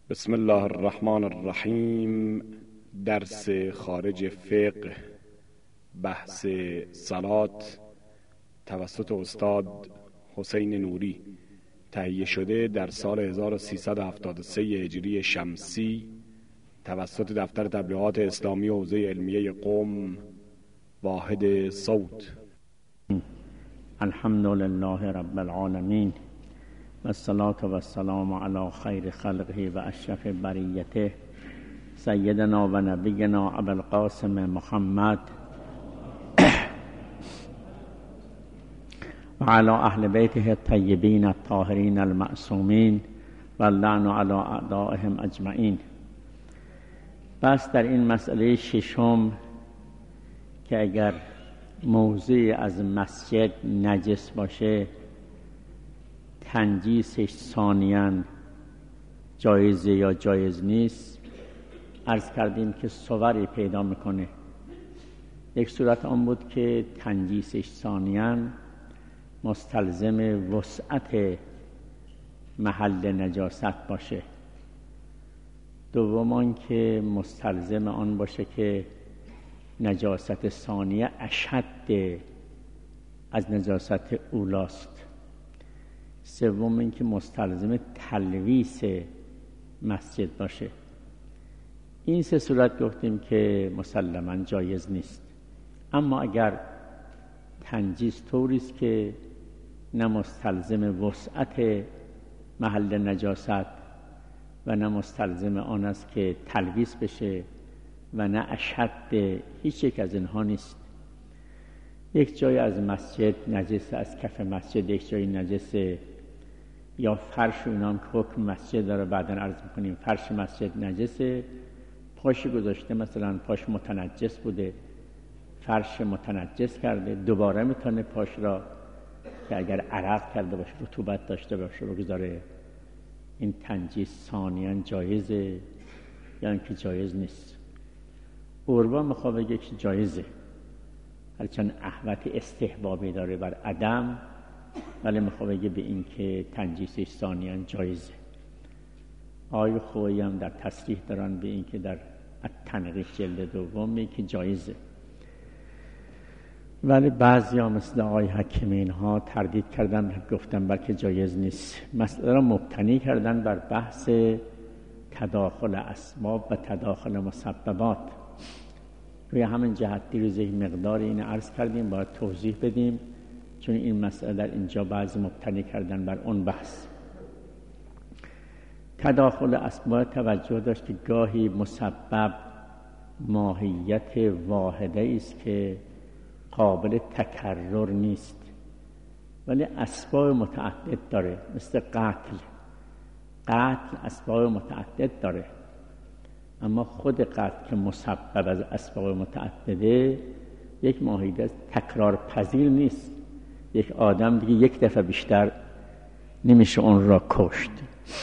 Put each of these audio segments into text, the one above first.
بسم الله الرحمن الرحیم. درس خارج فقه، بحث صلات توسط استاد حسین نوری، تهیه شده در سال 1373 هجری شمسی توسط دفتر تبلیغات اسلامی حوزه علمیه قم، واحد صوت. الحمد لله رب العالمین و الصلاة و السلام علی خیر خلقه و اشرف بریته سیدنا و نبینا ابو القاسم محمد و علی اهل بیته الطیبین الطاهرین المعصومین و اللعن علی اعدائهم اجمعین. بس در این مسئله ششم که اگر موضع از مسجد نجس باشه تنجیسش ثانیاً جایزه یا جایز نیست، عرض کردیم که صوری پیدا میکنه. یک صورت آن بود که تنجیسش ثانیاً مستلزم وسعت محل نجاست باشه. دوم آن که مستلزم آن باشه که نجاست ثانیه اشد از نجاست اولاست. سوم این که مستلزم تلویث مسجد باشه. این سه صورت گفتیم که مسلماً جایز نیست. اما اگر تنجیس طوری است که نه مستلزم وسعت محل نجاست و نه مستلزم آن است که تلویث بشه و نه اشد، هیچ یک از اینها نیست. یک جای از مسجد نجس، از کف مسجد یک جای نجسه، یا فرش و اینا هم که حکم مسجد داره، بعداً عرض میکنیم فرش مسجد نجسه، پاش گذاشته مثلا پاش متنجس بوده، فرش متنجس کرده، دوباره میتونه پاش را که اگر عرق کرده باشه رطوبت داشته باشه بگذاره. این تنجیس ثانیاً جایزه یا اینکه جایز نیست. عربا میخواد بگه که جایزه، هرچند احوط استحبابی داره بر عدم، ولی میخواد بگه به این که تنجیسش ثانیاً جایزه. آیه خویی هم در تصریح دارن به این که در التنقیح جلد دوم میگه که جایزه، ولی بعضی ها مثل آقای حکیمین ها تردید کردن، گفتن بلکه جایز نیست. مسئله را مبتنی کردن بر بحث تداخل اسباب و تداخل مسببات. روی همین جهت دیروز یک مقدار این عرض کردیم، باید توضیح بدیم، چون این مسئله در اینجا بعضی مبتنی کردن بر اون بحث. تداخل اسباب توجه داشت که گاهی مسبب ماهیت واحده است که قابل تکرر نیست، ولی اسباب متعدد داره. مثل قتل اسباب متعدد داره، اما خود قتل که مسبب از اسباب متعدده یک ماهیت تکرار پذیر نیست. یک آدم دیگه یک دفعه بیشتر نمیشه اون را کشت.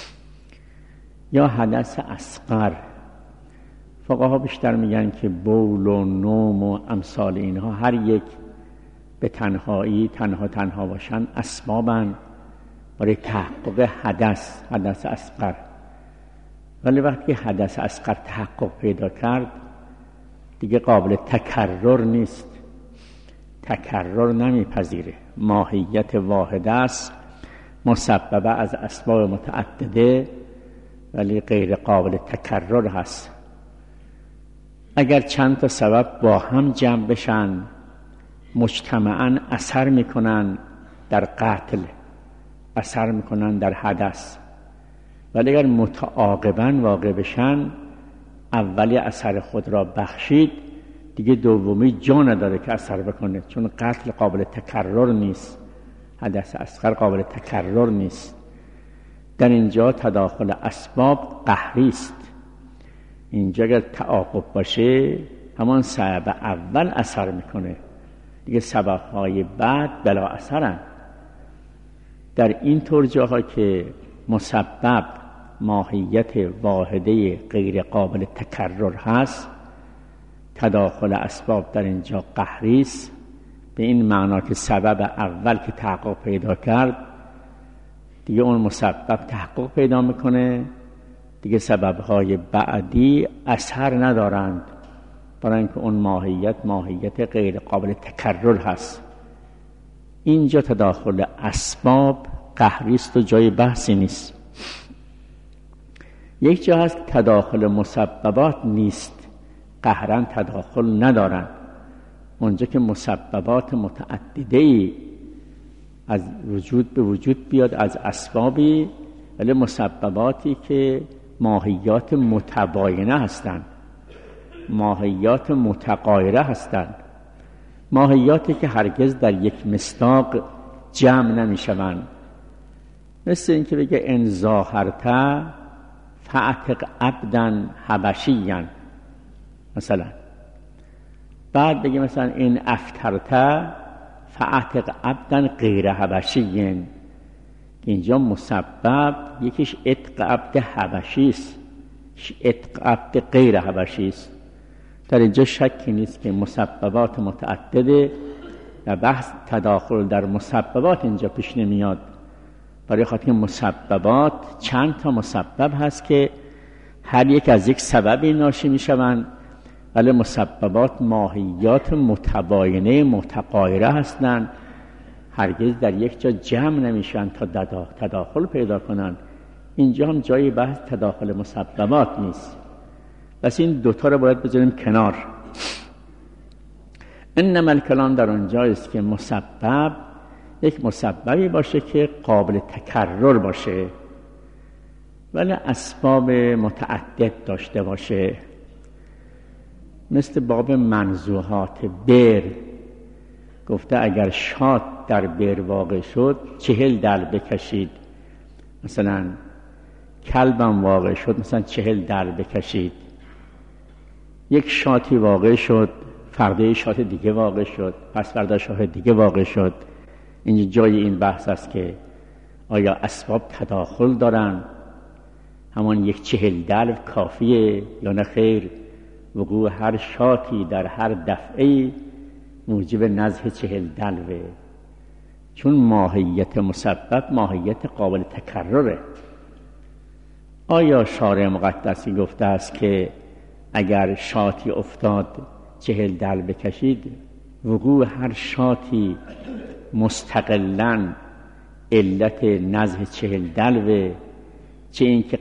یا حدث اصغر، فقها بیشتر میگن که بول و نوم و امثال اینها هر یک به تنهایی تنها باشن اسبابن برای تحقق حدث اصغر. ولی وقتی حدث اصغر تحقق پیدا کرد دیگه قابل تکرر نیست، تکرر نمیپذیره، ماهیت واحده است، مسببه از اسباب متعدده ولی غیر قابل تکرر هست. اگر چند تا سبب با هم جمع بشن مجتمعاً اثر میکنن در قتل، اثر میکنن در حدث، ولی اگر متعاقباً واقع بشن اولی اثر خود را بخشید، دیگه دومی جا نداره که اثر بکنه، چون قتل قابل تکرر نیست، حدث اصغر قابل تکرر نیست. در اینجا تداخل اسباب قهری است. اینجا اگر تعاقب باشه همان سبب اول اثر میکنه، دیگه سببهای بعد بلا اثرن. در این طور جاها که مسبب ماهیت واحده غیر قابل تکرر هست، تداخل اسباب در اینجا قهری است، به این معنا که سبب اول که تحقق پیدا کرد دیگه اون مسبب تحقق پیدا میکنه، دیگه سببهای بعدی اثر ندارند، برای اینکه اون ماهیت غیر قابل تکرر هست. اینجا تداخل اسباب قهری است و جای بحثی نیست. یک جا هست تداخل مسببات نیست، قهرن تداخل ندارند. اونجا که مسببات متعدده‌ای از وجود به وجود بیاد از اسبابی، ولی مسبباتی که ماهیات متباینه هستند، ماهیات متغایره هستند، ماهیاتی که هرگز در یک مصداق جمع نمی شوند. مثل این که بگه ان ظاهرت فاعتق عبدا حبشیا مثلا، بعد بگه مثلا این افطرت فاعتق عبدا غیر حبشی. اینجا مسبب یکیش عتق عبد حبشی است، عتق عبد غیر حبشی است. در اینجا شکی نیست که مسببات متعدده و بحث تداخل در مسببات اینجا پیش نمیاد، برای خاطر مسببات چند تا مسبب هست که هر یک از یک سببی ناشی میشوند، ولی مسببات ماهیات متباینه متغایره هستند، هرگز در یک جا جمع نمیشن تا تداخل پیدا کنند. اینجا هم جای بحث تداخل مسببات نیست. بس این دوتا رو باید بذاریم کنار. انما الکلام در اونجا است که مسبب یک مسببی باشه که قابل تکرر باشه، ولی اسباب متعدد داشته باشه. مثل باب منزوحات بر گفته اگر شاد در بر واقع شد 40 دل بکشید، مثلا کلبم واقع شد مثلا 40 دل بکشید. یک شاتی واقع شد، فردا شات دیگه واقع شد، پس فردا شات دیگه واقع شد. اینجا جای این بحث است که آیا اسباب تداخل دارن، همان یک 40 دلو کافیه یا نه خیر؟ وقوع هر شاتی در هر دفعه موجب نزح 40 دلوه، چون ماهیت مسبب ماهیت قابل تکرره. آیا شارع مقدسی گفته است که اگر شاتی افتاد 40 دلو بکشید، وقوع هر شاتی مستقلاً علت نزح 40 دلوه، چه این که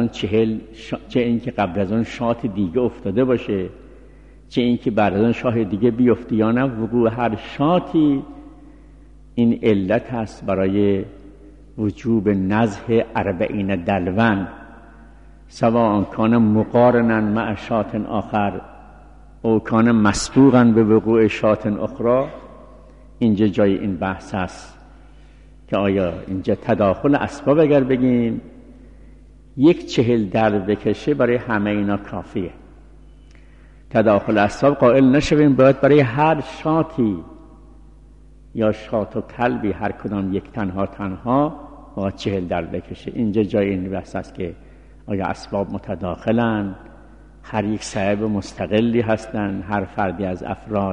قبل از آن شات دیگه افتاده باشه، چه این که بعد از آن شات دیگه بیفته یا نه، وقوع هر شاتی این علت هست برای وجوب نزح 40 دلوان، سواء کان مقارنا مع شات آخر او کان مسبوقا به وقوع شات اخرى. اینجا جای این بحث هست که آیا اینجا تداخل اسباب اگر بگیم یک 40 دلو بکشه برای همه اینا کافیه. تداخل اسباب قائل نشویم، باید برای هر شاتی یا شات و کلبی هر کدام یک تنها باید 40 دلو بکشه. اینجا جای این بحث است که آیا اسباب متداخلن، هر یک سبب مستقلی هستن، هر فردی از افراد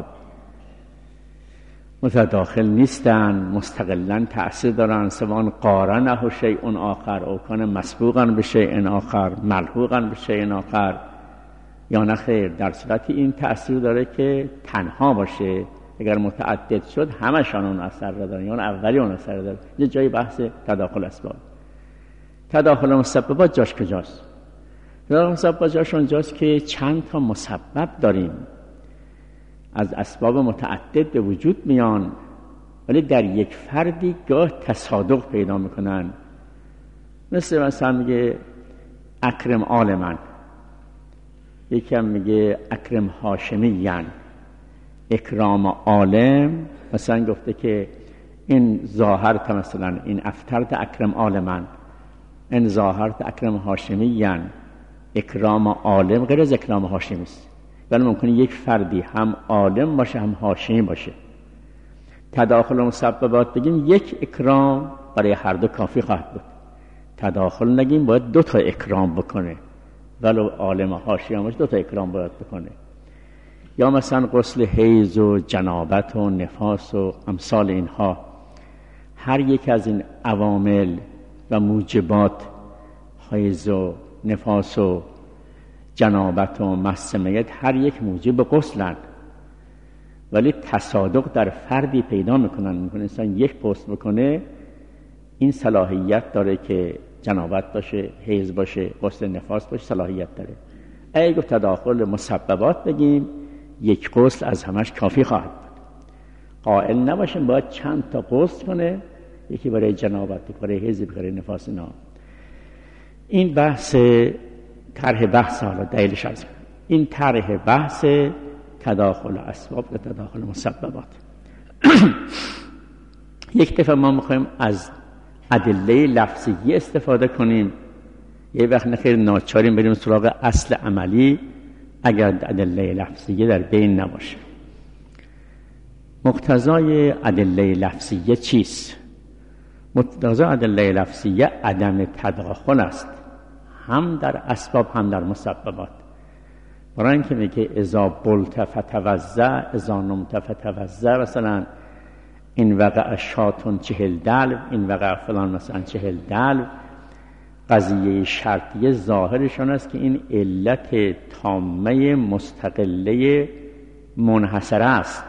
متداخل نیستن، مستقلا تأثیر دارن، سواء قارنه شیء آخر او کان مسبوقا به شیء آخر ملحوقا به شیء آخر یا نه خیر. در صورتی این تأثیر داره که تنها باشه، اگر متعدد شد همشان اون اثر دارن یا اولی اون اثر داره. یه جای بحث تداخل اسباب. تداخل مسببات جاش کجاست؟ تداخل مسببات جاش اونجاست که چند تا مسبب داریم از اسباب متعدد به وجود میان، ولی در یک فردی گاه تصادق پیدا میکنن. مثلا میگه اکرم آل من، یکی هم میگه اکرم هاشمیان. اکرام عالم مثلا گفته که این ظاهرت، مثلا این افطرت اکرم آل من، این ظاهرت اکرم هاشمیان. اکرام عالم غیر از اکرام هاشمی است، ولی ممکنه یک فردی هم عالم باشه هم هاشمی باشه. تداخل مسببات بگیم یک اکرام برای هر دو کافی خواهد بود. تداخل نگیم باید 2 تا اکرام بکنه، ولو عالم هاشمی باشه 2 تا اکرام باید بکنه. یا مثلا غسل حیض و جنابت و نفاس و امثال اینها، هر یک از این عوامل و موجبات حیض و نفاس و جنابت و مس میت هر یک موجب غسلند، ولی تصادق در فردی پیدا میکنن انسان یک غسل بکنه این صلاحیت داره که جنابت باشه، حیض باشه، غسل نفاس باشه، صلاحیت داره. اگه تداخل مسببات بگیم یک غسل از همش کافی خواهد بود. قائل نباشیم باید چند تا غسل کنه، یکی برای جنابت، یکی برای حیض، یکی برای نفاس. این بحث طرح بحث، حالا دلیلش عرض کنم. این طرح بحث تداخل اسباب و تداخل مسببات. یک دفعه ما میخوایم از ادله لفظی استفاده کنیم، یه وقت نخیر ناچاریم بریم سراغ اصل عملی اگر ادله لفظی در بین نباشه. مقتضای ادله لفظی چیست؟ مقتضای ادله لفظی عدم تداخل است، هم در اسباب هم در مسببات. برای اینکه میگه اذا بلت فتوضا، اذا نمت فتوضا، مثلا این وقع شاتون 40 دلو، این وقع فلان مثلا 40 دلو، قضیه شرطیه ظاهرشون است که این علت تامه مستقله منحصره است،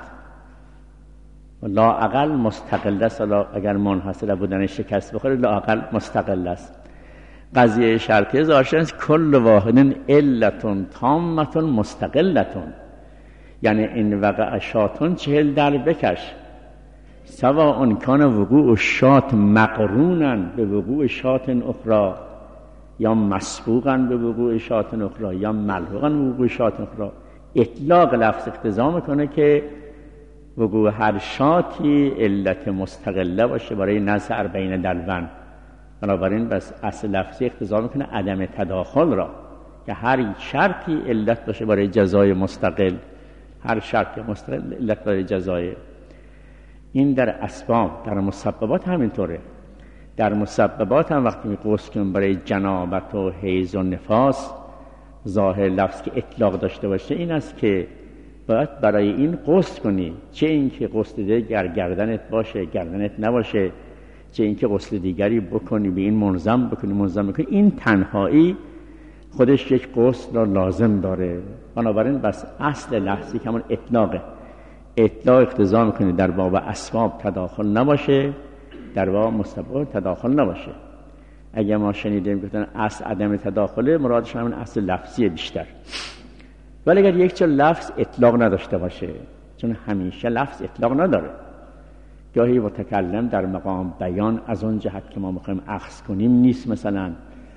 لااقل مستقل است. اگر منحصره بودن شکست بخوره لااقل مستقل است. قضیه شرطیه ظاهرشون است کل واحد علتون تامتون مستقلتون، یعنی این وقع شاتون 40 دلو بکش، سواء کان وقوع شات مقرونا به وقوع شات اخرى یا مسبوقا به وقوع شات اخرى یا ملحوقا به وقوع شات اخرى. اطلاق لفظ اقتضا میکنه که وقوع هر شاتی علت مستقله باشه برای نزع 40 دلوان. بنابراین بس اصل لفظی اقتضا میکنه عدم تداخل را، که هر شرطی علت باشه برای جزای مستقل، هر شرط مستقل علت برای جزای. این در اسباب. در مسببات همینطوره. در مسببات هم وقتی غسل کنیم برای جنابت و حیض و نفاس، ظاهر لفظ که اطلاق داشته باشه این است که باید برای این غسل کنی، چه اینکه غسل دیگر گردنت باشه گردنت نباشه، چه اینکه غسل دیگری بکنی به این منظم بکنی. این تنهایی خودش یک غسل را لازم داره. بنابراین بس اصل لفظی که همون اطلاقه. اطلاق اقتضا میکنه در باب اسباب تداخل نباشه، در باب مسببات تداخل نباشه. اگه ما شنیدیم گفتن اصل عدم تداخله، مرادش همون اصل لفظی بیشتر. ولی اگر یک جا لفظ اطلاق نداشته باشه، چون همیشه لفظ اطلاق نداره، گاهی متکلم در مقام بیان از اون جهت که ما میخوایم اخذ کنیم نیست، مثلا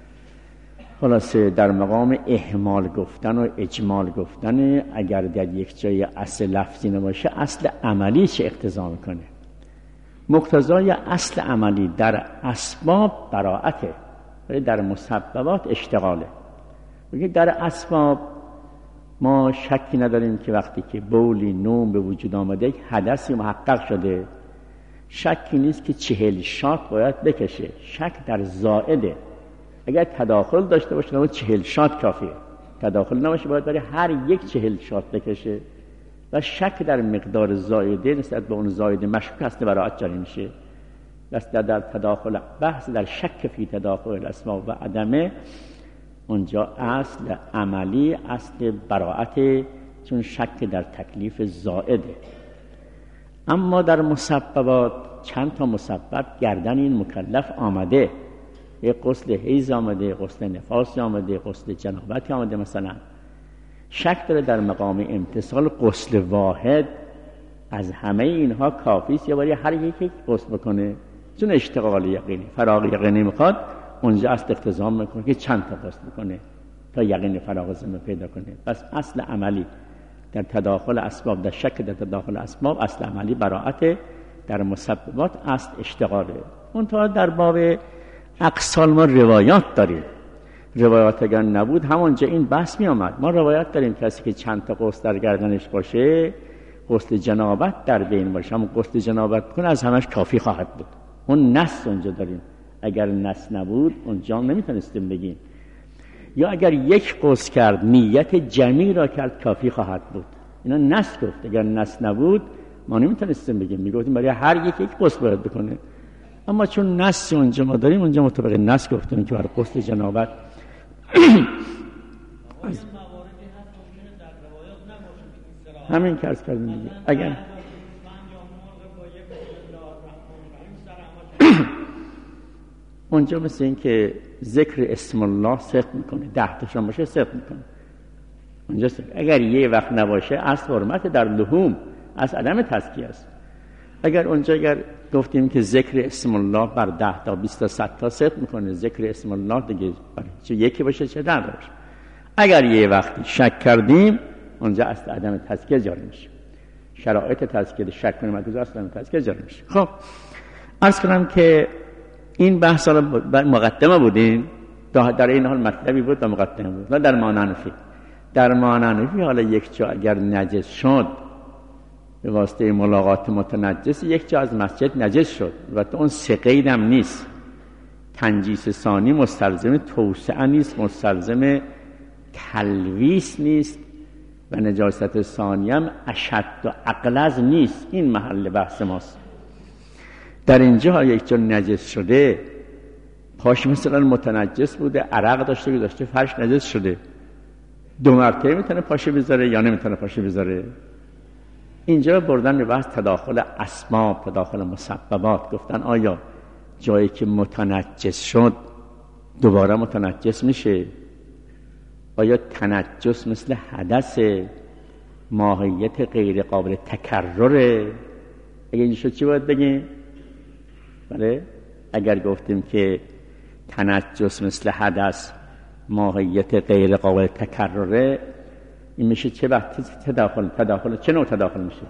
خلاصه در مقام اهمال گفتن و اجمال گفتن، اگر در یک جای اصل لفظی نباشه اصل عملی چه اقتضا میکنه؟ مقتضای اصل عملی در اسباب براءته، ولی در مسببات اشتغاله. بگه در اسباب ما شکی نداریم که وقتی که بولی نوم به وجود آمده یک حدثی محقق شده، شکی نیست که 40 شات باید بکشه. شک در زائده. اگر تداخل داشته باشه نمید 40 شات کافیه، تداخل نباشه باید برای هر یک 40 شات بکشه. و شک در مقدار زائده نسبت به اون زائده مشکوک هست براعت جاری میشه. بس در تداخل بحث در شک فی تداخل الاسماء و عدمه، اونجا اصل عملی اصل براعت، چون شک در تکلیف زائده. اما در مسببات چند تا مسبب گردن این مکلف آمده، یک غسل حیض آمده، غسل نفاس آمده، غسل جنابت آمده، مثلا شک داره در مقام امتصال غسل واحد از همه اینها کافیست یا باید هر یک غسل بکنه؟ چون اشتغال یقینی، فراغ یقینی میخواد، اونجا اصل اقتضا میکنه که چند تا غسل بکنه تا یقین فراغ ذمه پیدا کنه. پس اصل عملی در تداخل اسباب، در شک در تداخل اسباب اصل عملی براعت، در مسببات اصل اشتغاله. منتها در باب اقسال ما روایات داریم. روایات اگر نبود همونجا این بحث می آمد. ما روایت داریم کسی که چند تا غسل در گردنش باشه، غسل جنابت در بین باشه، همون غسل جنابت کنه از همش کافی خواهد بود. اون نص اونجا داریم. اگر نص نبود اونجا نمیتونستیم بگیم. یا اگر یک غسل کرد نیت جمعی را کرد کافی خواهد بود. اینا نص گفت. اگر نص نبود ما نمیتونستیم بگیم، میگفتیم برای هر یک غسل باید بکنه. اما چون نص اونجا ما داریم، اونجا مطابق نص گفتیم که برای غسل جنابت همین که عرض کردیم دیگه. اگر اونجا مثل این که ذکر اسم الله صدق میکنه، 10 تاشون باشه صدق میکنه اونجا صدق. اگر یه وقت نباشه اصل حرمت در لحوم، از عدم تزکیه است. اگر اونجا گفتیم که ذکر اسم الله بر 10 تا 20 تا 100 تا صدق میکنه، ذکر اسم الله دیگه چه یکی باشه چه 10 باشه. اگر یه وقتی شک کردیم اونجا اصل عدم تزکیه جاری میشه، شرایط تزکیه شک کنیم اگه اصل عدم تزکیه جاری میشه. خب عرض کنم که این بحث ها مقدمه بودیم، در این حال مطلبی بود و مقدمه بود. و در مانعنفی حالا یک جا اگر نجس شد به واسطه ملاقات متنجس، یک جا از مسجد نجس شد و اون سه قید هم نیست، تنجیس ثانی مستلزم توسعه نیست، مستلزم تلویث نیست و نجاست ثانی هم اشد و اغلظ نیست. این محل بحث ماست. در اینجا یک جا نجس شده، پاش مثلا متنجس بوده، عرق داشته فرش نجس شده، 2 مرتبه میتونه پاشه بذاره یا نمیتونه پاشه بذاره. اینجا بردن به بحث تداخل اسباب، تداخل مسببات. گفتن آیا جایی که متنجس شد دوباره متنجس میشه؟ آیا تنجس مثل حدث ماهیت غیر قابل تکرره؟ اگه این شد چی باید بگیم؟ بله، اگر گفتیم که تنجس مثل حدث ماهیت غیر قابل تکرره، این میشه چه وقت تداخل چه نوع تداخل میشه؟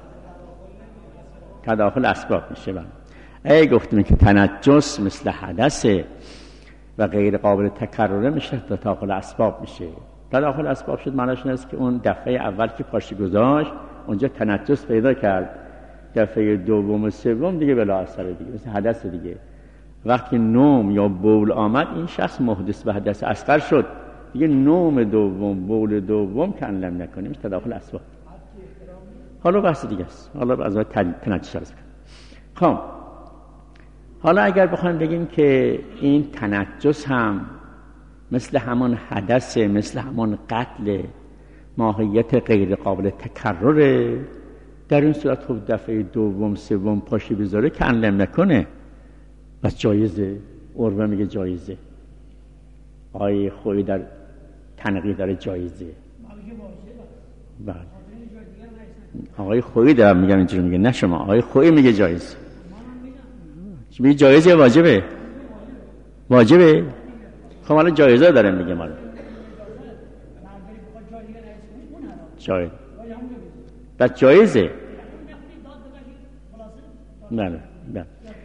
تداخل اسباب میشه. اگه گفتیم که تنجس مثل حدث و غیر قابل تکرره میشه، تداخل اسباب میشه. تداخل اسباب شد معناش این است که اون دفعه اول که پاش گذاشت اونجا تنجس پیدا کرد، دفعه دوم و سوم دیگه بلا اثر دیگه، مثل حدث دیگه. وقتی نوم یا بول آمد این شخص محدث به حدث اصغر شد دیگه، نوم دوم بول دوم که انلم نکنیم تداخل اسباب. حالا بحث دیگه است، حالا از تنجس است. خب حالا اگر بخوایم بگیم که این تنجس هم مثل همون حدث، مثل همون قتل، ماهیت غیر قابل تکرره، در این صورت خب دفعه دوم سوم پاشی بذاره که انلم نکنه بس جایزه. عروه میگه جایزه، آقای خویی در تنقیح داره جایزه. بله آقای خویی دارم میگم اینجوری میگه، نه شما. آقای خویی میگه جایزه. میگه جایزه یا واجبه؟ واجبه. خب حالا جایزه داره میگه مالا جایزه، بس جایزه. بله بله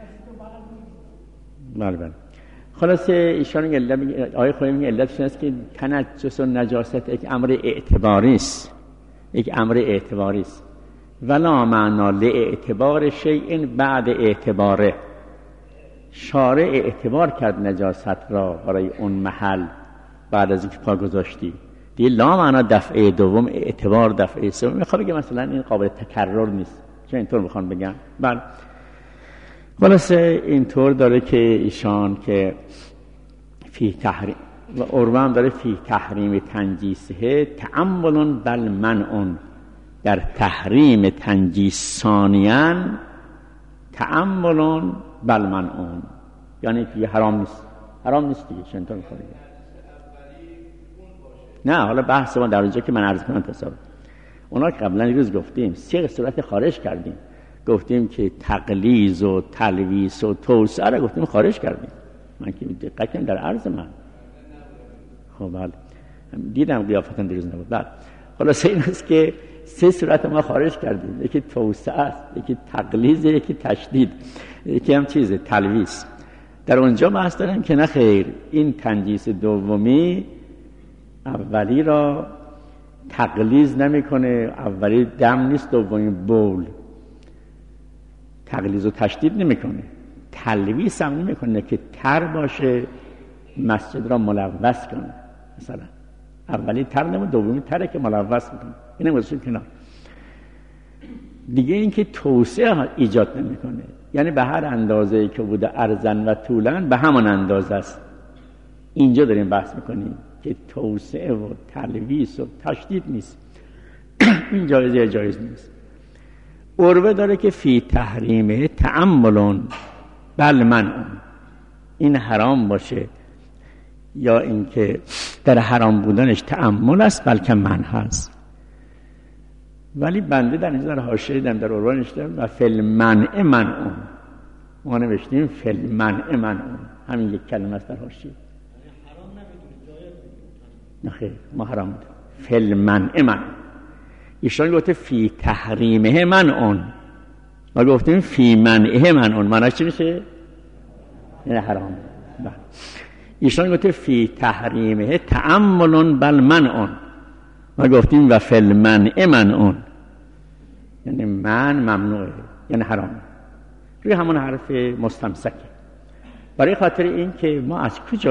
بله. خلاصه ایشان آیه خویی میگه علتش این است که تنجس و نجاست یک امر اعتباری است، یک امر اعتباری است. ولا معنا لاعتبار شیء بعد اعتباره. شارع اعتبار کرد نجاست را برای اون محل بعد از اینکه پا گذاشتی دیگه، لا معنا دفعه دوم اعتبار دفعه سوم. میخوام بگم مثلا این قابل تکرر نیست، چون اینطور میخوام بگم. بله خلاصه اینطور داره که ایشان که فی تحریم و عروه هم داره فی تحریم تنجیسه تأمل بل منع. در تحریم تنجیس ثانیاً تأمل بل منع، یعنی که حرام نیست، حرام نیست دیگه. چون اینطور میخوام نه، حالا بحث ما در اونجا که من عرض کنم تصور اونا که قبلا روز گفتیم 3 صورت خارج کردیم. گفتیم که تقلیز و تلویث و توسعه را گفتیم خارج کردیم. من که دقت کنم در عرض من خب بله دیدم قیافتن دیروز نبود. بله خلاصه این است که 3 صورت ما خارج کردیم، یکی توسعه است، یکی تقلیز، یکی تشدید، یکی هم چیزه تلویث. در اونجا بحث داریم که نه خیر، این تنجیس دومی اولی را تقلیز نمیکنه، اولی دم نیست، دومی بول. تقلیز و تشدید نمیکنه، تلویث هم نمیکنه که تر باشه مسجد را ملوث کنه. مثلا اولی تر نمونه، دومی تره که ملوث میکنه. اینه گذاشتیم کنار. دیگه این که توسعه ایجاد نمیکنه، یعنی به هر اندازه‌ای که بوده عرضاً و طولاً به همان اندازه است. اینجا داریم بحث میکنیم که توسعه و تلویث و تشدید نیست. این جایز نیست. عروه داره که فی تحریمه تأمل بل منع، این حرام باشه یا اینکه در حرام بودنش تأمل است بلکه منع هست. ولی بنده در اینجا در حاشیه دیدم در عروه نوشته و فی المنع منع، ما نوشتیم فی المنع منع، همین یک کلمه است در حاشیه. نه خیر، ما حرام میدونیم. فی المنع منع، ایشان گفته فی تحریمه منع، ما گفتیم فی منعه منع، معنیش چی میشه؟ یعنی حرام. ایشان گفته فی تحریمه تأمل بل منع، ما گفتیم و فی المنع منع، یعنی من ممنوعه، یعنی حرام. روی همون حرف مستمسکه. برای خاطر این که ما از کجا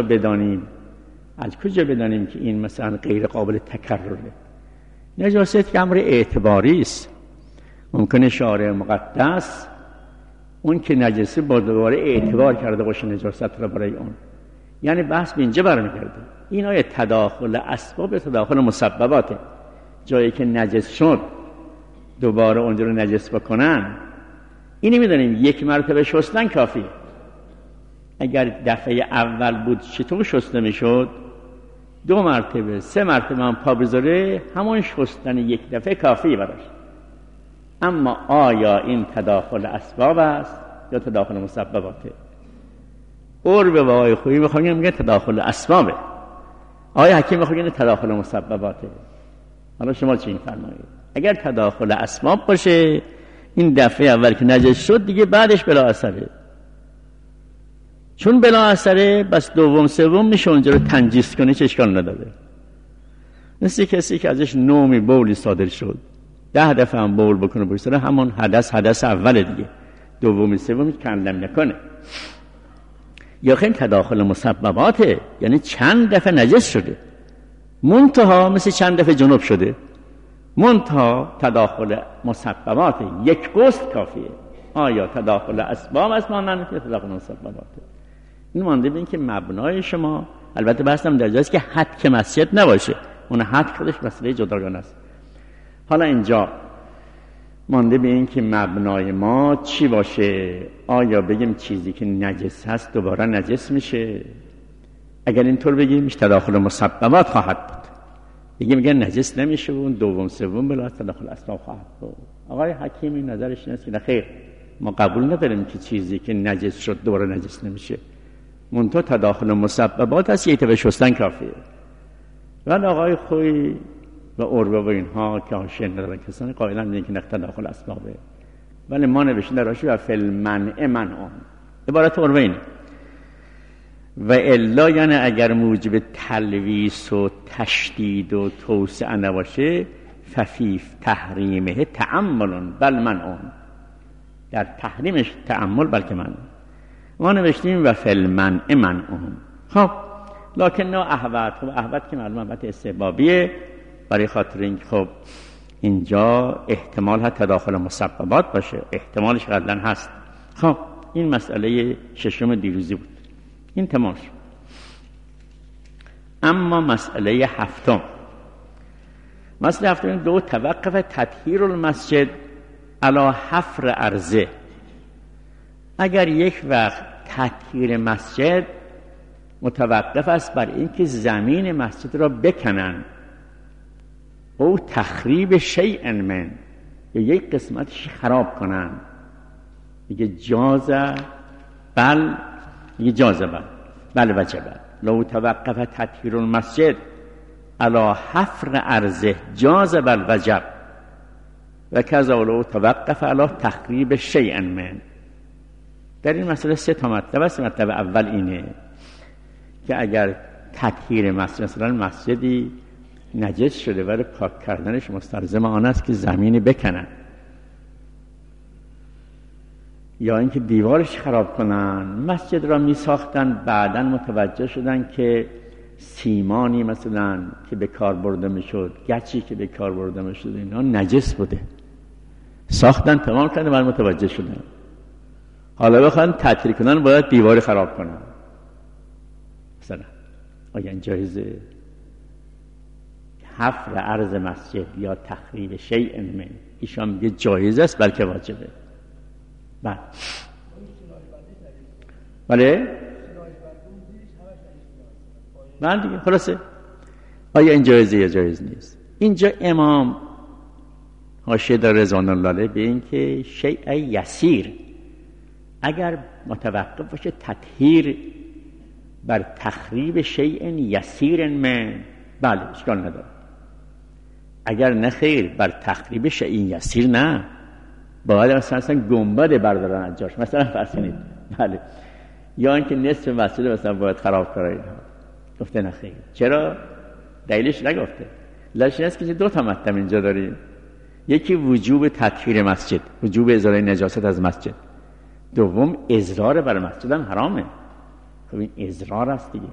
بدانیم که این مثلا غیر قابل تکرره؟ نجاست که امر اعتباری است. ممکنه شارع مقدس اون که نجسی با دوباره اعتبار کرده باشه نجاست را برای اون، یعنی بحث به اینجا برمیگرده. این آیه تداخل اسباب تداخل مسبباته. جایی که نجس شد دوباره اونجا رو نجس بکنن، اینی میدونیم یک مرتبه شستن کافیه. اگر دفعه اول بود چطور شسته میشد؟ 2 مرتبه 3 مرتبه هم پا بذاره، همون شستن یک دفعه کافیه براش. اما آیا این تداخل اسباب است یا تداخل مسبباته؟ عرب و آقای خویی میگن تداخل اسبابه، آقای حکیم میگن تداخل مسبباته. حالا شما چی میفرمایید؟ اگر تداخل اسباب باشه، این دفعه اول که نجس شد دیگه بعدش بلا اثره، چون بلا اثره بس دوم سوم میشه اونجا رو تنجیس کنه، چه اشکال نداره. مثل کسی که ازش نومی بولی صادر شد 10 دفعه هم بول بکنه بایستره، همون حدث اول دیگه، دومی سومی کندم نکنه. یا خیلی تداخل مسبباته، یعنی چند دفعه نجس شده منتها مثل چند دفعه جنوب شده، منتها تداخل مسبباته، یک غسل کافیه. آیا تداخل اسباب است مانند که تداخل مسبباته؟ این مانده به این که مبنای شما، البته بحثم در جایست که حد که مسجد نباشه، اون حد خودش مسئله جداگانه است. حالا اینجا مانده به این که مبنای ما چی باشه؟ آیا بگیم چیزی که نجس هست دوباره نجس میشه؟ اگر اینطور بگیم تداخل مسببات خواهد بود. بگیم نجس نمیشه و اون دوم سوم بلا تداخل اسباب خواهد بود. آقای حکیم این نظرش نیست که نه خیر، ما قبول نداریم که چیزی که نجس شد دوباره نجس نمیشه، منتها تداخل مسببات هست، یک دفعه شستن کافیه. ولی آقای خوی و عروه و اینها که حاشیه ندارن کسانی قائلا میگن که نه تداخل اسبابه. ولی ما نوشتیم در حاشیه و فی المنع منع، عبارت عروه اینه. و الا یعنی اگر موجب تلویث و تشدید و توسعه نباشه، ففی تحریمه تأمل بل منع، در تحریمش تأمل بلکه منع. ما نوشتیم و فی المنع منع. خب لکن نه احوت، خب احوت که معلوم احوت استحبابیه، برای خاطر این خب اینجا احتمال ها تداخل مسببات باشه، احتمالش قدرن هست. خب این مسئله ششم دیروزی بود، این تمام شد. اما مسئله هفتم، مسئله هفتم دو توقف تطهیر المسجد علی حفر ارضه. اگر یک وقت تطهیر مسجد متوقف است بر اینکه زمین مسجد را بکنن او تخریب شیء من، یا یک قسمتش خراب کنن، میگه جازه بل، میگه جازه بل وجبه. لو توقف تطهیر المسجد علی حفر ارضه جاز بل وجب، و کذا لو توقف علی تخریب شیء من. در این مسئله 3 مطلب است. مطلب اول اینه که اگر تطهیر مسجد، مثلا مسجدی نجس شده ولی پاک کردنش مستلزم آن است که زمینی بکنن، یا اینکه دیوارش خراب کنن. مسجد را می ساختن، بعداً متوجه شدن که سیمانی مثلا که به کار برده می شد، گچی که به کار برده می شد، اینا نجس بوده، ساختن تمام کردن بعد متوجه شدن. حالا بخوان تطهیر کنن باید دیوار خراب کنن مثلا. آیا این جایزه؟ حفر عرض مسجد یا تخریب شیء من، ایشان میگه جایز است بلکه واجبه. بله دیگه خلاصه آیا این جایزه یا جایز نیست؟ اینجا امام حاشیه داره رضوان الله علیه به این که شیء یسیر اگر متوقف باشه تطهیر بر تخریب شیء یسیر من، بله اشکال نداره. اگر نه خیر بر تخریب شیء یسیر نه، باید مثلا گنبد بردارن از جاش مثلا فرض کنید، بله، یا اینکه نصف مسجد مثلا باید خراب کنن. گفته نه خیر. چرا؟ دلیلش نگفته. دلیلش اینه که دو تا مطلب اینجا داریم، یکی وجوب تطهیر مسجد، وجوب ازاله نجاست از مسجد، دوم اضرار بر مسجد هم حرامه. خب این اضرار است دیگه،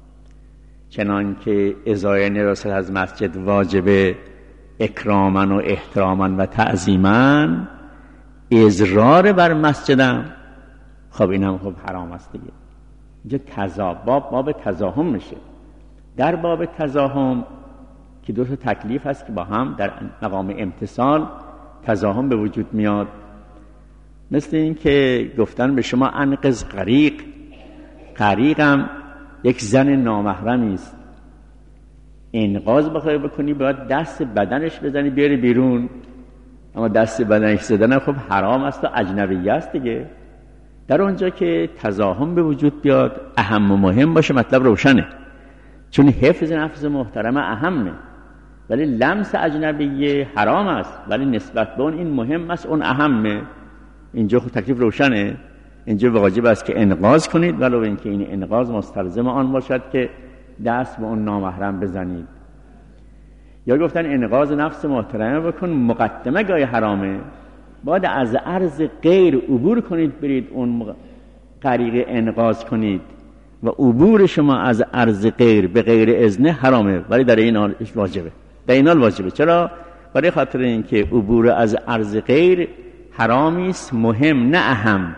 چنان که ازاله نجاست از مسجد واجبه اکراما و احتراما و تعظیما، اضرار بر مسجدم خب این هم خب حرام است دیگه. اینجا باب تزاحم میشه. در باب تزاحم که دو تا تکلیف هست که با هم در مقام امتثال تزاحم به وجود میاد، مثل این که گفتن به شما انقذ غریق، غریقم یک زن نامحرمی است، انقاذ بخوای بکنی باید دست بدنش بزنی بیاری بیرون، اما دست بدنش زدن خب حرام است و اجنبیه است دیگه. در اونجا که تزاحم به وجود بیاد اهم و مهم باشه مطلب روشنه، چون حفظ نفس محترمه اهمه، ولی لمس اجنبیه حرام است، ولی نسبت به اون این مهم است، اون اهمه. اینجا خب تکلیف روشنه. اینجا واجب است که انقاذ کنید، ولو اینکه این انقاذ مستلزم آن باشد که دست به اون نامحرم بزنید. یا گفتن انقاذ نفس محترمه بکن، مقدمه گاهی حرامه، باید از عرض غیر عبور کنید برید اون غریق انقاذ کنید و عبور شما از عرض غیر به غیر اذن حرامه، ولی در این حال واجبه. در این حال واجبه. چرا؟ برای خاطر اینکه عبور از عرض غیر حرامی است، مهم نه اهم،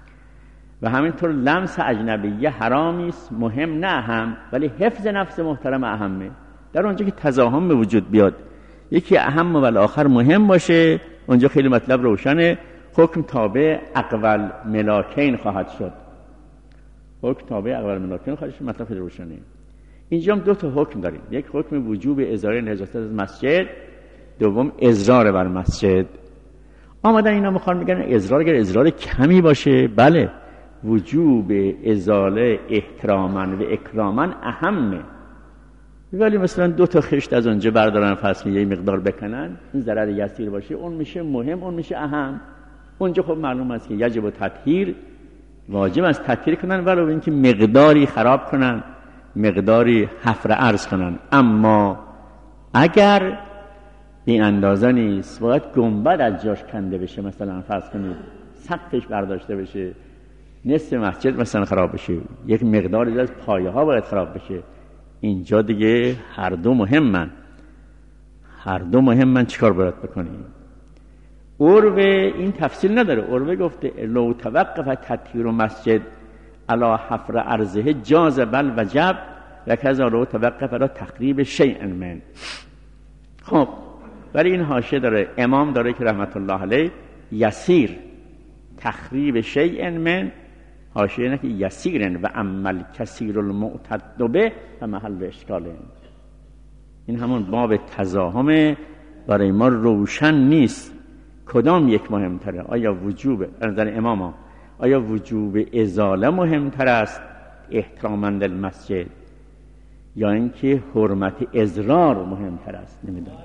و همینطور لمس اجنبیه حرامی است، مهم نه اهم، ولی حفظ نفس محترم اهمه. در اونجا که تزاحم به وجود بیاد، یکی اهم و آخر مهم باشه، اونجا خیلی مطلب روشنه. حکم تابع اقول ملاکین خواهد شد. حکم تابع اقول ملاکین خواهد شد، مطلب خیلی روشنه. اینجا هم دو تا حکم داریم، یک حکم وجوب ازاله نجاست از مسجد، دوم اضرار بر مسجد. آمدن اینا میخوان بگن اضرار اگر اضرار کمی باشه، بله وجوب ازاله احتراما و اکراما اهمه، ولی مثلا دو تا خشت از اونجا بردارن فرض یه مقدار بکنن، این ضرر یسیر باشه، اون میشه مهم، اون میشه اهم. اونجا خب معلوم است که یجب تطهیر، واجب است تطهیر کنن، ولو اینکه مقداری خراب کنن، مقداری حفر عرض کنن. اما اگر این اندازه نیست، باید گنبد از جاش کنده بشه، مثلا فرض کنید سقفش برداشته بشه، نصف مسجد مثلا خراب بشه، یک مقداری از پایه ها باید خراب بشه. اینجا دیگه هر دو مهمن، چیکار باید بکنیم؟ عروه این تفصیل نداره. عروه گفته لو توقف تطهیر مسجد علی حفر عرضه جاز بل وجب و کذا لو توقف علی تخریب شیء من. خب ولی این حاشیه داره، امام داره که رحمت الله علیه یسیر تخریب شیء من، حاشیه اینه که یسیرن و عمل کثیر المعتد به و محل اشکاله. این همون باب تزاحمه، برای ما روشن نیست کدام یک مهمتره. آیا وجوب در امام آیا وجوب ازاله مهمتر است احتراما للمسجد، یا اینکه حرمت اضرار مهمتر است؟ نمیدونم.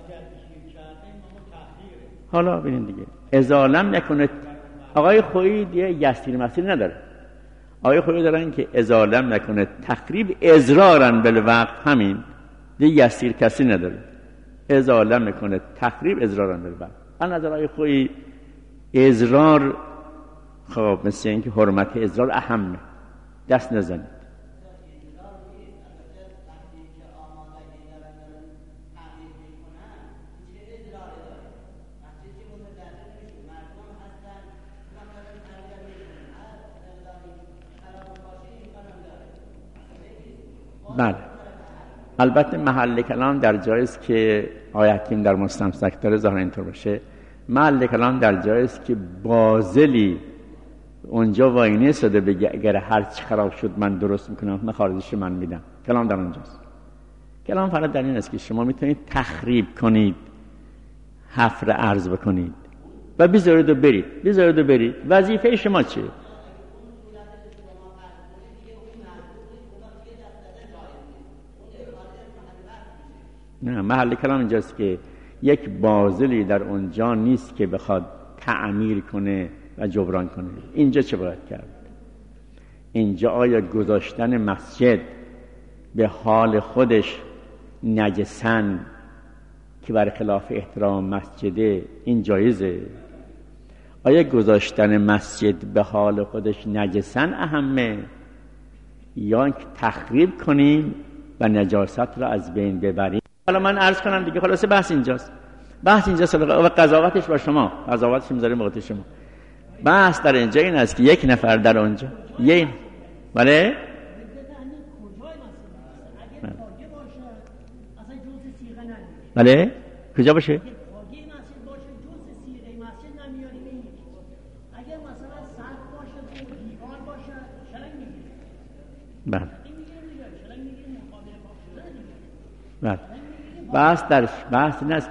حالا ببینید دیگه ازاله نکنه. آقای خویی دیگه یسیر مسیر نداره. آقای خویی دارن که ازاله نکنه تخریب اضرارن بالوقت، همین دیگه یسیر کسی نداره. ازاله نکنه تخریب اضرارن بالوقت. از نظر آقای خویی اضرار خب مثل این که حرمت اضرار اهمه، دست نزنید. بله البته محل کلام در جایی است که آیه حکیم در مستمسک داره ظاهرا اینطور باشه. محل کلام در جایی است که باذلی اونجا واینه شده بگه اگر هر چی خراب شد من درست میکنم، من خارجش من میدم. کلام در اونجاست. کلام فقط در این است که شما میتونید تخریب کنید، حفر عرض بکنید و بذارید و برید. وظیفه شما چیه؟ نه، محل کلام اینجاست که یک باذلی در اونجا نیست که بخواد تعمیر کنه و جبران کنه. اینجا چه باید کرد؟ اینجا آیا گذاشتن مسجد به حال خودش نجسن که بر خلاف احترام مسجده این جایزه؟ آیا گذاشتن مسجد به حال خودش نجسن اهمه، یا اینکه تخریب کنیم و نجاست را از بین ببریم؟ حالا من عرض کنم دیگه، خلاصه بحث اینجاست و قضاوتش با شما، قضاوتش میذاریم به شما. بحث در اینجا این است که یک نفر در اونجا بله بله کجا باشه؟ بله بله. بحث این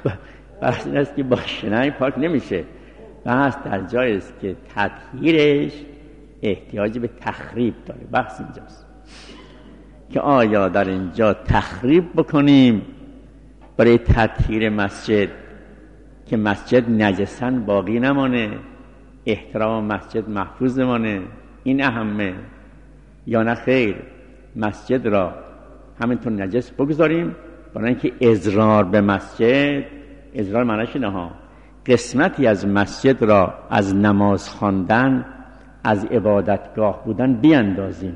است که با شنای پاک نمیشه. بحث در جایی است که تطهیرش احتیاج به تخریب داره. بحث اینجاست که آیا در اینجا تخریب بکنیم برای تطهیر مسجد که مسجد نجسن باقی نمانه، احترام مسجد محفوظ بمانه، این اهمه، یا نه خیر مسجد را همینطور نجس بگذاریم برای اینکه اضرار به مسجد، اضرار معنیش اینه ها، قسمتی از مسجد را از نماز خواندن، از عبادتگاه بودن بیاندازیم.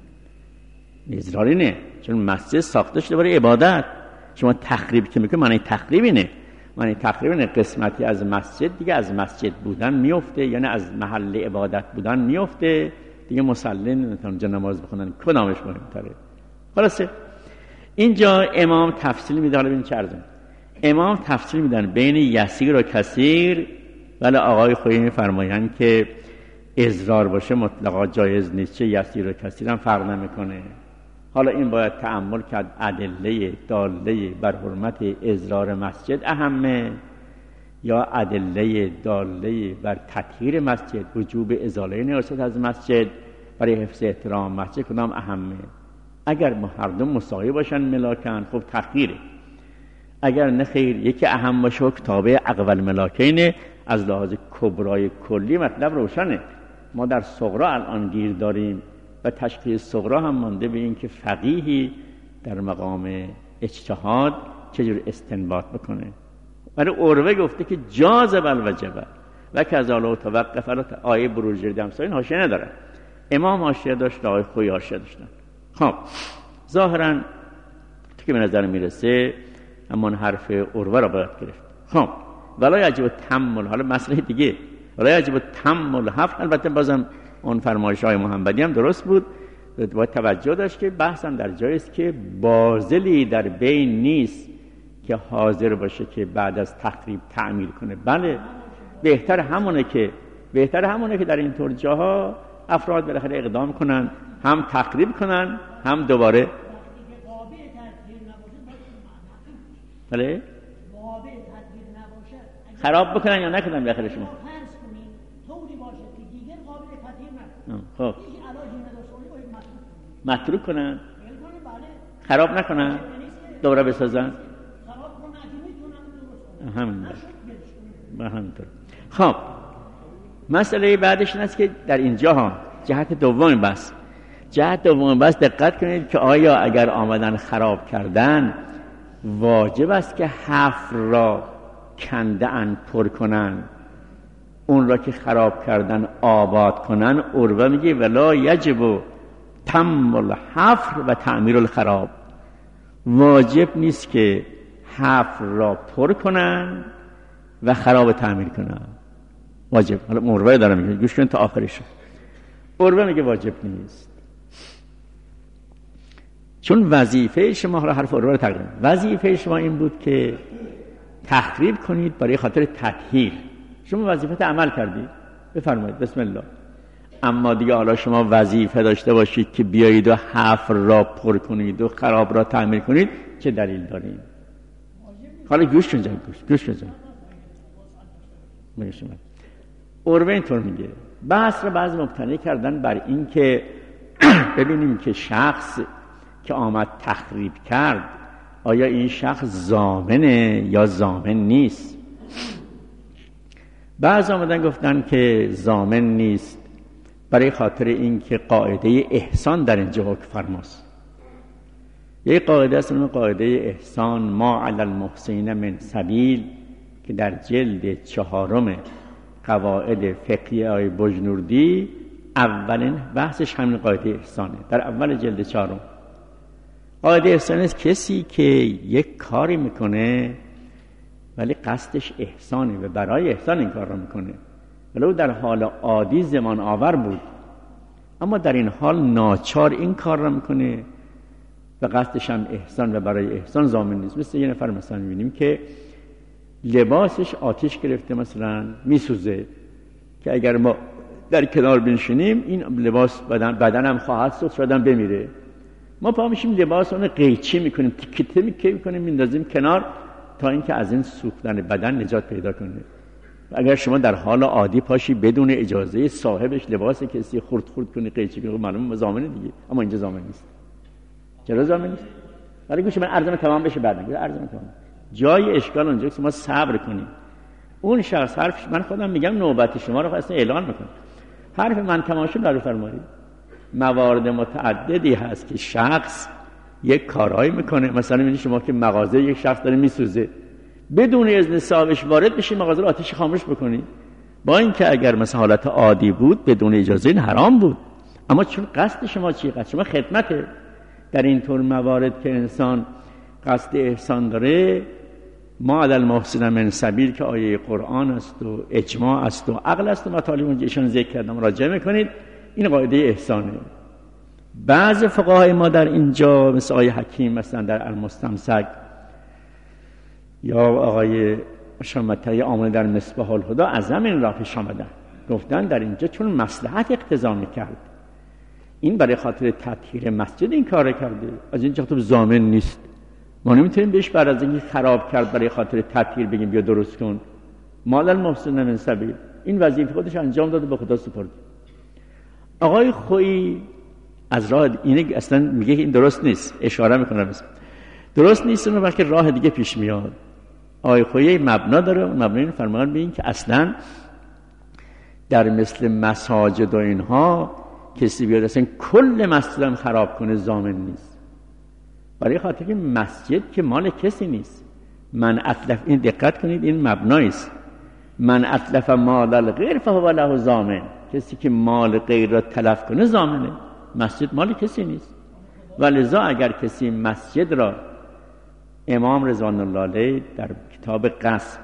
اضرار اینه، چون مسجد ساخته شده برای عبادت. شما تخریب که میکنید معنی تخریب اینه، قسمتی از مسجد دیگه از مسجد بودن میفته، یعنی از محل عبادت بودن میفته دیگه. مصلی نمیتونن جا نماز بخونن، کدامش مهمتره؟ خلاصه اینجا امام تفصیل میده. حالا ببین چه عرضم. امام تفصیل میدن بین یسیر و کثیر، ولی آقای خویی میفرمایند که اضرار باشه مطلقا جایز نیست، چه یسیر و کثیر هم فرق نمیکنه. حالا این باید تأمل کرد ادله داله بر حرمت اضرار مسجد اهمه یا ادله داله بر تطهیر مسجد، وجوب ازاله نجاست از مسجد برای حفظ احترام مسجد کدام اهمه. اگر هر دو مساوی باشن ملاکن خب تخییره، اگر نه خیر یکی اهم باشه و کتابه اقوال ملاکینه. از لحاظ کبرای کلی مطلب روشنه. ما در صغرا الان گیر داریم و تشخیص صغرا هم مانده به این که فقیهی در مقام اجتهاد چجور استنباط بکنه. برای عروه گفته که جاز بل وجبه و کذالو توقف. آیه بروجردی هم این حاشیه نداره. امام حاشیه داشت، آقای خویی حاشیه داشتن. خب ظاهرا که به نظر میرسه همون حرف عروه را باید گرفت. خب ولا یجب تمل، حالا مسئله دیگه، ولا یجب تمل حفر. البته بازم اون فرمایش های محمدی هم درست بود، باید توجه داشت که بحثم در جایی است که باذلی در بین نیست که حاضر باشه که بعد از تخریب تعمیر کنه. بله بهتر همونه که در این طور جاها افراد بالاخره اقدام کنن، هم تخریب کنن هم دوباره بله خراب بکنن یا نکنن بالاخره شما. خب متروک کنن، خراب نکنن، دوباره بسازن. همینطور. خب مسئله بعدش این است که در اینجا ها جهت دوم بس دقت کنید که آیا اگر آمدن خراب کردن واجب است که حفر را کندن پر کنن، اون را که خراب کردن آباد کنن؟ عروه میگه ولا یجب تم الحفر و تعمیر الخراب. واجب نیست که حفر را پر کنن و خراب تعمیر کنن. واجب. حالا عروه داره میگه، گوش کن تا آخرش. عروه میگه واجب نیست. چون وظیفه شما، حالا حرف رو تقریبا، وظیفه شما این بود که تخریب کنید برای خاطر تطهیر. شما وظیفت عمل کردید، بفرمایید بسم الله. اما دیگه حالا شما وظیفه داشته باشید که بیایید و حفر را پر کنید و خراب را تعمیر کنید، چه دلیل داریم؟ حالا گوش کنید. عروه اینطور میگه، بحث را بعضی مبتنی کردن بر این که ببینیم که شخص که آمد تخریب کرد آیا این شخص ضامنه یا ضامن نیست. بعض آمدن گفتن که ضامن نیست برای خاطر اینکه قاعده احسان در اینجا حکم فرماست. یک قاعده است، قاعده احسان، ما علی المحسنین من سبیل، که در جلد 4 قواعد فقهی آقای بجنوردی اولین بحثش همین قاعده احسانه. در اول جلد 4 قاعده احسان است کسی که یک کاری میکنه ولی قصدش احسانه و برای احسان این کار رو میکنه، ولو در حال عادی زمان آور بود، اما در این حال ناچار این کار رو میکنه و قصدش هم احسان و برای احسان ضامن نیست. مثل یه نفر مثلا میبینیم که لباسش آتش گرفته، مثلا میسوزه، که اگر ما در کنار بنشینیم این لباس بدن هم خواهد سوخت، شاید هم بمیره. ما پا میشیم لباس اون قیچی میکنیم، تیکه میکنیم، میندازیم کنار تا اینکه از این سوختن بدن نجات پیدا کنه. اگر شما در حال عادی پاشی بدون اجازه صاحبش لباس کسی خرد کنی، قیچی کنی، معلومه ضامنه دیگه. اما اینجا ضامن نیست. چرا ضامن نیست؟ برای گوش من عرضم تمام بشه بعد میگه عرضم تمام. جای اشکال اونجاست که ما صبر کنیم. اون شخص حرف من خودم میگم نوبت شما رو اصلا اعلان میکنم. حرف من تمام شد رو فرمایید. موارد متعددی هست که شخص یک کارایی میکنه، مثلا میبینید شما که مغازه یک شخص داره میسوزه، بدون اذن صاحبش وارد بشی مغازه رو آتش خاموش بکنی، با اینکه اگر مثلا حالت عادی بود بدون اجازه این حرام بود، اما چون قصد شما چیه؟ قصد شما خدمته. در این طور موارد که انسان قصد احسان داره، ما علی المحسنین من سبیل که آیه قرآن است و اجماع است و عقل است و مطالب اونجا ایشان ذکر کردم راجعه میکنید، این قاعده احسانه. بعض فقهای ما در اینجا مثل آقای حکیم مثلا در المستمسک یا آقای شامتای آمنه در مصباح الهدی از همین راه پیش آمدن، گفتن در اینجا چون مصلحت اقتضا میکرد، این برای خاطر تطهیر مسجد این کار کرده، از اینجا تو ضامن نیست. ما نمیتونیم بهش بعد از اینکه خراب کرد برای خاطر تطهیر بگیم بیا درست کن. مال المحسنین من سبیل، این وظیفه خودش انجام داده، به خدا سپرد. آقای خویی از راه اینه اصلا میگه این درست نیست، اشاره میکنه مثلا درست نیست، اون وقتی راه دیگه پیش میاد. آقای خویی مبنا داره، مبنای فرمان به این که اصلا در مثل مساجد و اینها کسی بیاد اصلا کل مسجد هم خراب کنه ضامن نیست، برای خاطر که مسجد که مال کسی نیست. من اتلف، این دقت کنید این مبنایی است، من اتلف مال الغیر فهو له ضامن، کسی که مال غیر را تلف کنه ضامنه. مسجد مال کسی نیست، ولذا اگر کسی مسجد را، امام رضوان الله علیه در کتاب قصب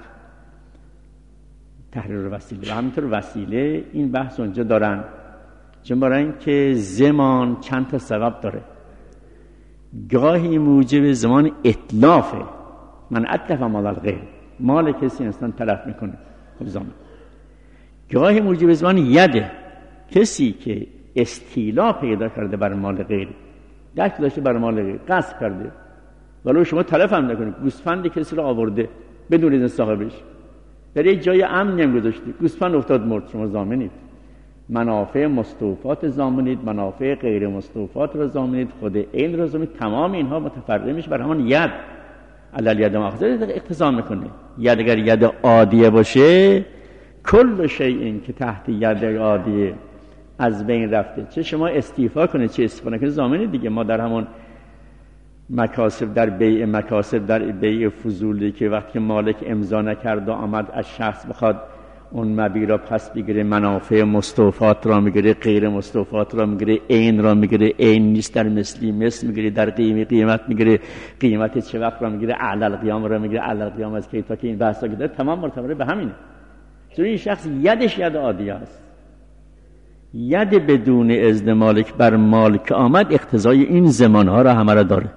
تحریر وسیله و همینطور وسیله این بحث اونجا دارن، چون برای این که زمان چند تا سبب داره. گاهی موجب زمان اتلافه، من اتلف مال الغیر، مال کسی انسان تلف میکنه، خب زمان. گاهی موجب زمان یده، کسی که استیلا پیدا کرده بر مال غیر، دست داشته بر مال غیر، غصب کرده، ولو شما تلف هم نکنید، گوسفند کسی رو آورده بدون اذن صاحبش، در یک جای امنی هم گذاشته، گوسفند افتاد مرد، شما ضامنید. منافع مستوفات ضامنید، منافع غیر مستوفات رو ضامنید، خود عین رو ضامنید. تمام اینها متفرع میشه بر همان ید. علل ید مأخوذه اقتضا میکنه. ید اگر ید عادیه باشه، کل شیء که تحت ید عادیه از بین رفته، چه شما استیفا کنه چه استفاده کنه ضامنید دیگه. ما در همون مکاسب در بیع فضولی که وقتی مالک امضا نکرد و آمد از شخص بخواد اون مبیع را پس بگیره، منافع مستوفات را میگیره، غیر مستوفات را میگیره، عین را میگیره، عین نیست در مثلی مثل میگیره، در قیمت میگیره، قیمت چه وقت را میگیره، اعلی القیام را میگیره، اعلی القیام از کی تا که این بحثا که داره تمام مرتبط به همینه. چون این شخص یدش ید عادی است، ید بدون اذن مالک بر مالک آمد اقتضای این زمانها را همه را داره.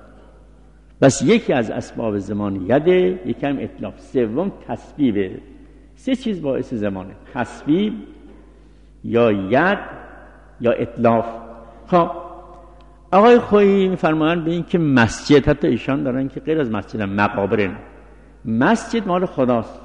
بس یکی از اسباب زمان یده، یکی هم اتلاف، سوم تسبیبه. 3 چیز باعث زمانه: تسبیب یا ید یا اتلاف. خب آقای خویی میفرمایند به این که مسجد، حتی ایشان دارن که غیر از مسجد هم مقابر، مسجد مال خداست،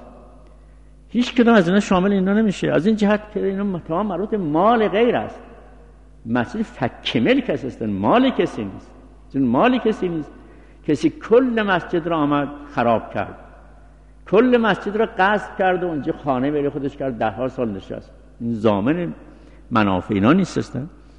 هیچ کدام از اینا شامل اینا نمیشه، از این جهت که اینا تمام مربوط مال غیر است. مسجد فک ملک است، مال کسی نیست، چون مال کسی نیست. کسی کل مسجد را آمد خراب کرد، کل مسجد را غصب کرد و اونجا خانه برای خودش کرد، 10 سال نشست، این ضامن منافع اینا نیست.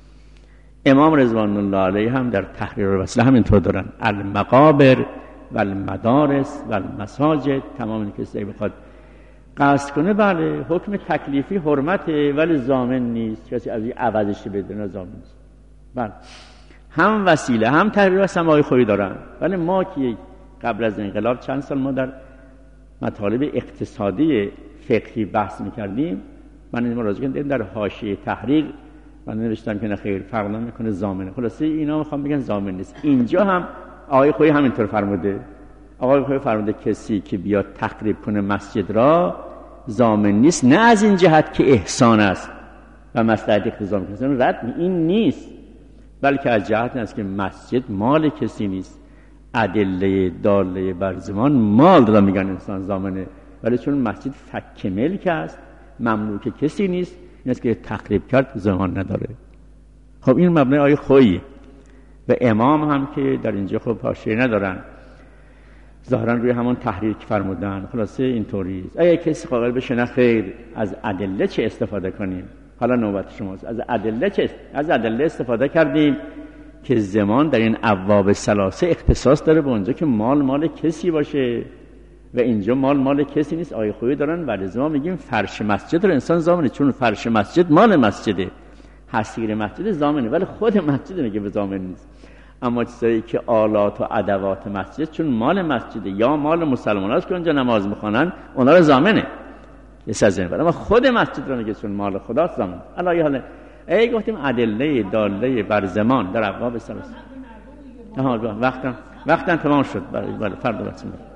امام رضوان الله علیه هم در تحریر الوصله همینطور دارن: المقابر و المدارس و المساجد. تمام این کسی بخواد قصد کنه بله حکم تکلیفی حرمته، ولی ضامن نیست، کسی از این عوضش بده، ضامن نیست. بله هم وسیله هم تحریر و سماعی خویی دارن. ولی ما که قبل از انقلاب چند سال ما در مطالب اقتصادی فقهی بحث میکردیم، من این راجع کردم در حاشیه تحریر من نوشتم که نه خیر فرق نمیکنه ضامنه. خلاصه اینا میخوام بگن ضامن نیست. اینجا هم آقای خویی همینطور فرموده. آقای خویی فرموده کسی که بیاد تخریب کنه مسجد را ضامن نیست، نه از این جهت که احسان است و مصلحت اقتضا میکنه، رد این نیست، بلکه از جهت است که مسجد مال کسی نیست. ادله داله بر زمان مال را میگن انسان ضامنه، ولی چون مسجد فک ملک است، مملوک کسی نیست، این است که تخریب کرد زمان نداره. خب این مبنای آیه خویی. و امام هم که در اینجا خب حاشیه ندارن، ظاهرا روی همون تحریر که فرمودن. خلاصه اینطوری است. اگه کسی قائل بشه نه خیر از ادله چه استفاده کنیم، حالا نوبت شماست. از ادله استفاده کردیم که زمان در این ابواب ثلاثه اختصاص داره به اونجا که مال کسی باشه و اینجا مال کسی نیست. آیه خویی دارن ولی ما میگیم فرش مسجد رو انسان ضامنه، چون فرش مسجد مال مسجده، حصیر مسجد ضامنه، ولی خود مسجد میگه به ضامن نیست. اما چیزایی که آلات و ادوات مسجد چون مال مسجده یا مال مسلماناست که اونجا نماز میخوانن، اونا رو ضامنه یه سازن، اما خود مسجد رو میگه چون مال خداست ضامن. الان حالا گفتیم ادله داله بر زمان در ابواب ثلاثه. وقتم تمام شد. بله فردا بحث